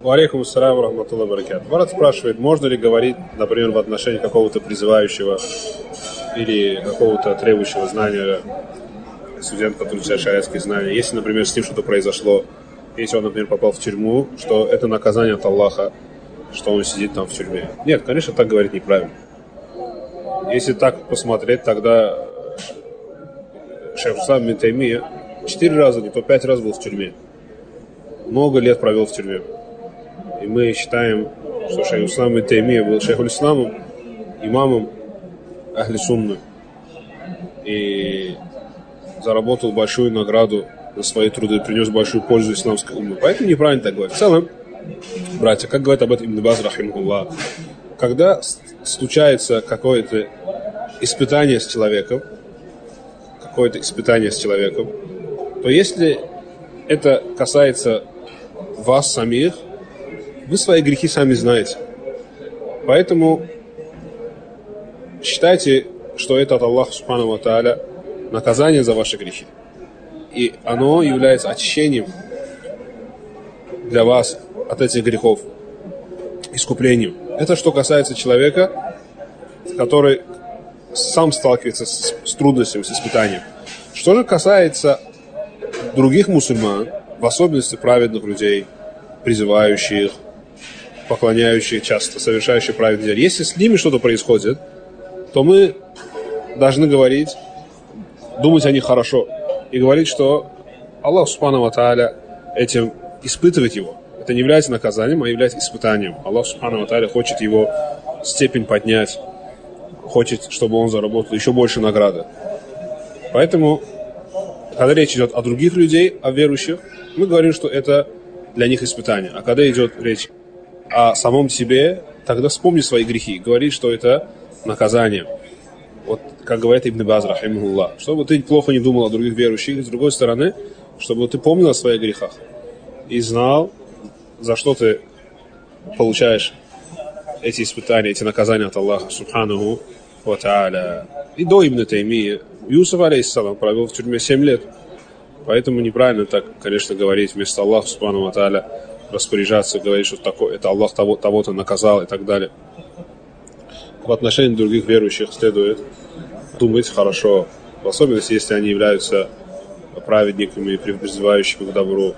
Алейкум ассалям ва рахматуллахи ва баракатуху. Брат спрашивает, можно ли говорить, например, в отношении какого-то призывающего или какого-то требующего знания студента, который изучает шариатские знания, если, например, с ним что-то произошло, если он, например, попал в тюрьму, что это наказание от Аллаха, что он сидит там в тюрьме. Нет, конечно, так говорить неправильно. Если так посмотреть, тогда шейх ислам ибн Таймия 4 раза, не то 5 раз был в тюрьме. Много лет провел в тюрьме. И мы считаем, что шейх ислам ибн Таймия был шейхуль исламом, имамом ахли сунны. И заработал большую награду за свои труды, принес большую пользу исламской умме. Поэтому неправильно так говорить. В целом, братья, как говорит об этом Ибн Баз, рахимахуллах, когда случается какое-то испытание с человеком, то если это касается вас самих, вы свои грехи сами знаете. Поэтому считайте, что это от Аллаха субхану ва тааля наказание за ваши грехи. И оно является очищением для вас от этих грехов, искуплением. Это что касается человека, который сам сталкивается с трудностями, с испытанием. Что же касается других мусульман, в особенности праведных людей, призывающих, поклоняющих часто, совершающих праведные дела, если с ними что-то происходит, то мы должны говорить, думать о них хорошо и говорить, что Аллах субхану ва тааля этим испытывает его. Это не является наказанием, а является испытанием. Аллах субхану ва тааля хочет его степень поднять, хочет, чтобы он заработал еще больше награды. Поэтому, когда речь идет о других людей, о верующих, мы говорим, что это для них испытание. А когда идет речь о самом себе, тогда вспомни свои грехи, говори, что это наказание. Вот как говорит Ибн Баз, рахимахуллах, чтобы ты плохо не думал о других верующих, и с другой стороны, чтобы ты помнил о своих грехах и знал, за что ты получаешь эти испытания, эти наказания от Аллаха субханаху ва тааля. И до Ибн Таймии Юсуф алейхиссалам провел в тюрьме 7 лет. Поэтому неправильно так, конечно, говорить вместо Аллаха субхану ва тааля, распоряжаться, говорить, что такое, это Аллах того-то наказал и так далее. В отношении других верующих следует думать хорошо, в особенности, если они являются праведниками, призывающими к добру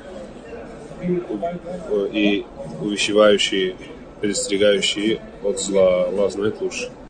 и увещевающие, предостерегающие от зла. Аллах знает лучше.